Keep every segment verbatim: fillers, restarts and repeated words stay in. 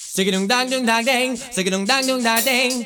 Sing dong dang dong dang dang, sing dong dang dong dang dang.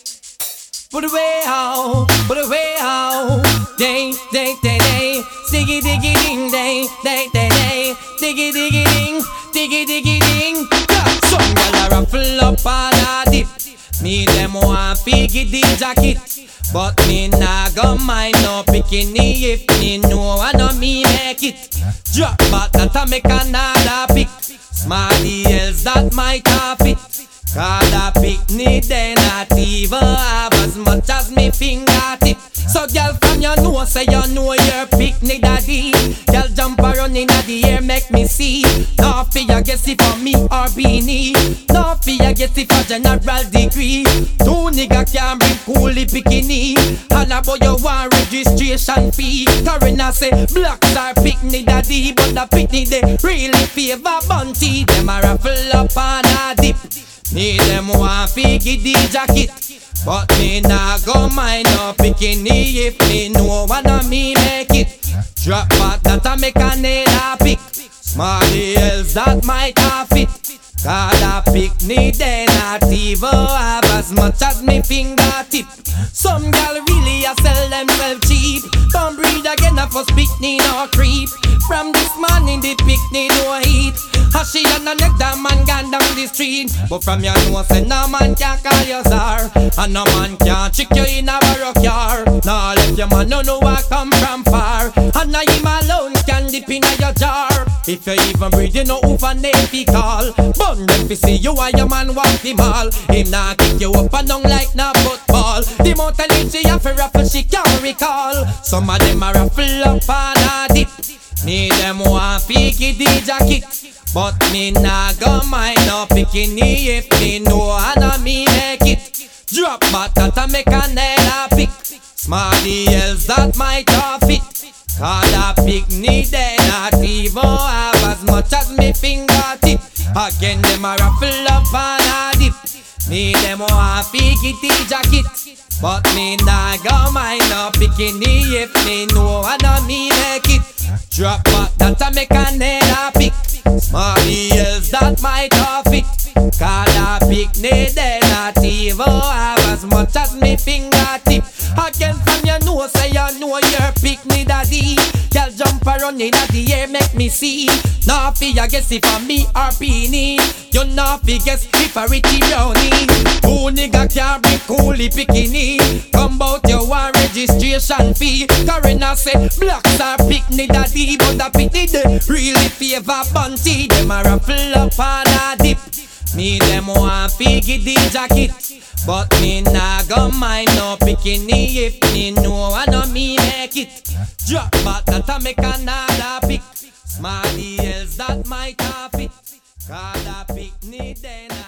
Put away how, put away how. Dang, dang, dang, dang. Diggy, diggy, ding, dang, dang, dang, dang. Diggy, diggy, ding, diggy, diggy, ding. Some gyal a ruffle up and a dip. Me them want figgy the jacket, but me nah go mind no bikini if me know I know me make it. Drop back that I make another pick. Smarty else that might have it. Cause a picnic they not even have as much as me fingertip. So girl from you know say you know your picnic daddy. Girl jump around in the air make me see. No fear guess it for me or beanie. No fear guess it for general degree. Two nigga can bring coolie bikini. And about you want registration fee. Karina say blacks are picnic daddy, but the picnic they really favor bunty. Them a ruffle up and a dip. Me them want figgy the jacket, but me nah go mind no bikini if me know one of me make it. Drop back that I make a nail a pick. Smarty else that might have it. Cause a picnic they not even have as much as me fingertip. Some gal really a sell themselves cheap. Don't breed again a first picnic no creep. From this morning the picnic no heat. How she and the next that man gone down the street. But from your nose say no man can call you czar. And no man can trick you in a baroque car. Now let your man no know I come from far. And now him alone can dip in your jar. If you even breathe you know who for name fi call. Bun them fi see you and your man walk the mall. Him nah kick you up and down like na football. The mountain lips she have a raffle she can't recall. Some of them a raffle up and a dip. Me them want figgy the jacket, but me nah go mind no bikini if me know I know me make it. Drop back that I make a nail a pick. Smarty else that might have it. Cause a picnic they not even have as much as me fingertip. Again them a ruffle up and a dip. Me them want figgy the jacket, but me nah go mind no bikini if me know I know me make it. Drop back that I make a nail a pick. Smarty else that might have it. Cause a picnic they not even have as much as me fingertip. Again from you know say you know your picnic daddy. Girl jump around in the air make me see. Now fear guess if for me or beanie. You know fi guess if a Richie Brownie. Who nigga can bring coolie bikini. Come bout you want registration fee. Karina say blacks are picnic daddy, but the picnic they really favor bunty. Them a ruffle up and a dip. Me them want figgy the jacket, but me nah go mind no bikini if me know I know me make it. Drop back that I make another pick. Smarty else that might have it. Cause a picnic then